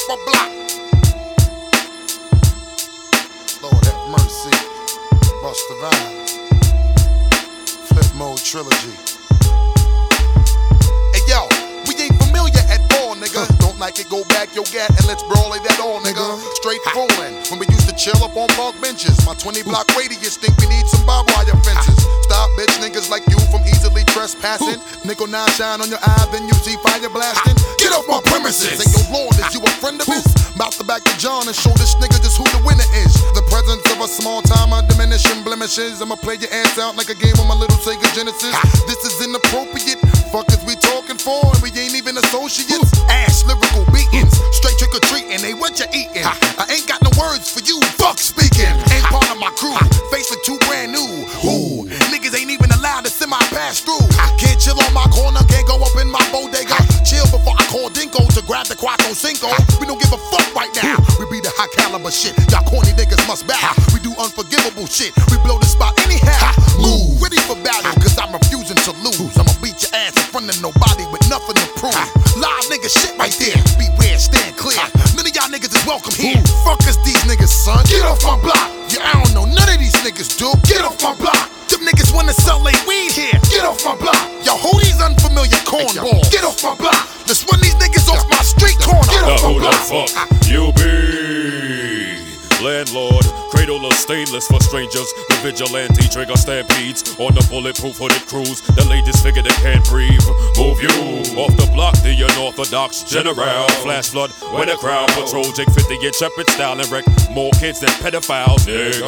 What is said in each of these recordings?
my block. Lord have mercy. Busta Rhymes. Flip Mode Trilogy. Hey yo, we ain't familiar at all, nigga. Don't like it, go back your gat and let's brawl it that all, nigga. Straight fooling. When we used to chill up on park benches, my 20 block radius think we need some barbed wire fences. Stop bitch niggas like you from easily trespassing. Nickel 9 shine on your eye, then you see fire blasting. Get off my premises. Say yo Lord, is you a friend of his? Mouth the back to John and show this nigga just who the winner is. The presence of a small timer, diminishing blemishes. I'ma play your ass out like a game on my little Sega Genesis. This is inappropriate. Fuck is we talking for? And we ain't even associates. Ass lyrical beatings, straight trick or treating. Hey, what you eating? I ain't got no words for you. Fuck speaking. Ain't part of my crew. Face look too brand new. Ooh, niggas ain't even allowed to semi pass through. Can't chill on my corner, can't go up in my bodega. Chill before I call Dinko to grab the Quattro Cinco. We don't give a fuck right now. We be the high caliber shit. Y'all corny niggas must bow. We do unforgivable shit. We blow the spot anyhow. Move, ready for battle, cause I'm refusing to lose. I'ma beat your ass in front of nobody with nothing to prove. Live nigga shit right there. Beware, stand clear. None of y'all niggas is welcome here. Fuck us these niggas, son. Get off my block. Yeah, I don't know none of these niggas do. Get off my block. Them niggas wanna sell they weed here. Get off my block. Yo, who these unfamiliar cornballs? Get off my block. Let's run these niggas off my street corner. Get off my block. Who the fuck you be? Landlord, cradle of stainless for strangers. The vigilante trigger stampedes on the bulletproof hooded crews. The latest figure that can't breathe. Move you off the block, the unorthodox general. Flash flood when the crowd patrol. Jake 50 intrepid style and wreck more kids than pedophiles. Nigga.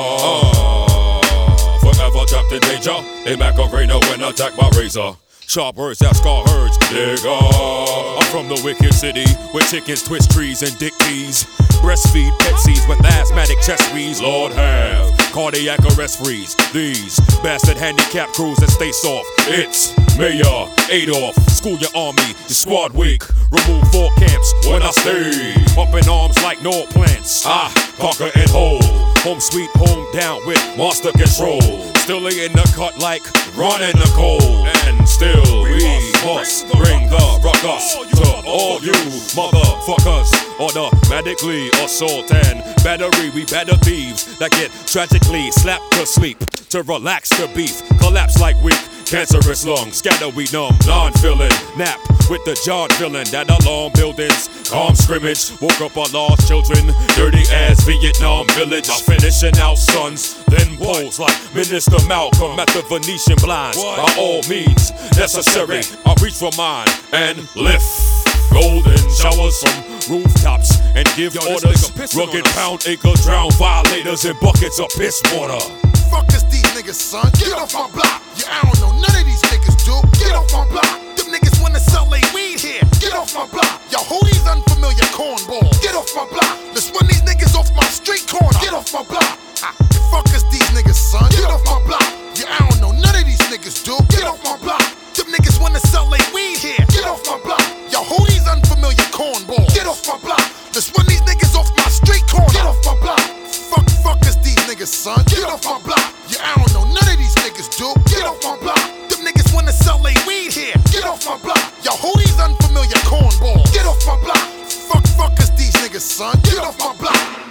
Forever trapped in danger. A Macarena when attack by razor. Sharp words that scar herds, nigga. I'm from the wicked city where chickens twist trees and dick keys. Breastfeed Pepsis with asthmatic chest wheeze. Lord have cardiac arrest freeze. These bastard handicap crews that stay soft. It's Mayor Adolf. School your army, your squad weak. Remove 4 camps when I stay. Up in arms like Nord plants. I conquer and hold. Home sweet home down with monster control. Still in the cut like running the cold. And still we must bring the ruckus to all you motherfuckers. Automatically assault and battery. We better thieves that get tragically slapped to sleep. To relax the beef, collapse like weak cancerous lungs. Scatter we numb, non-feeling. Nap with the John villain that alarm buildings. Calm scrimmage, woke up our lost children. Dirty ass Vietnam village. Finishing out sons, then pose like Minister Malcolm at the Venetian blinds. By all means necessary, I reach for mine and lift. Golden showers from rooftops and give orders. Rugged pound acre drown violators in buckets of piss water. Fuck us these niggas, son. Get off my block. Yeah, I don't know none of these niggas do. Get off my block. Them niggas wanna sell they weed here. Get off my block. Yo, who these unfamiliar cornballs? Get off my block. Let's run these niggas off my street corner. Get off my block. Fuck us these niggas, son. Get off my block. Yeah, I don't know none of these niggas do. Get off my block. Them niggas wanna sell they weed here. Get off my block. Yo, who these unfamiliar cornballs? Get off my block. Let's run these niggas off my street corner. Get off my block. Fuck us these niggas, son. Get off my block. Yeah, I don't know none of these niggas do. Get off my block. Them niggas wanna sell they weed here. Get off my block. Yo, who these unfamiliar cornballs? Get off my block. Fuck us these niggas, son. Get off my block.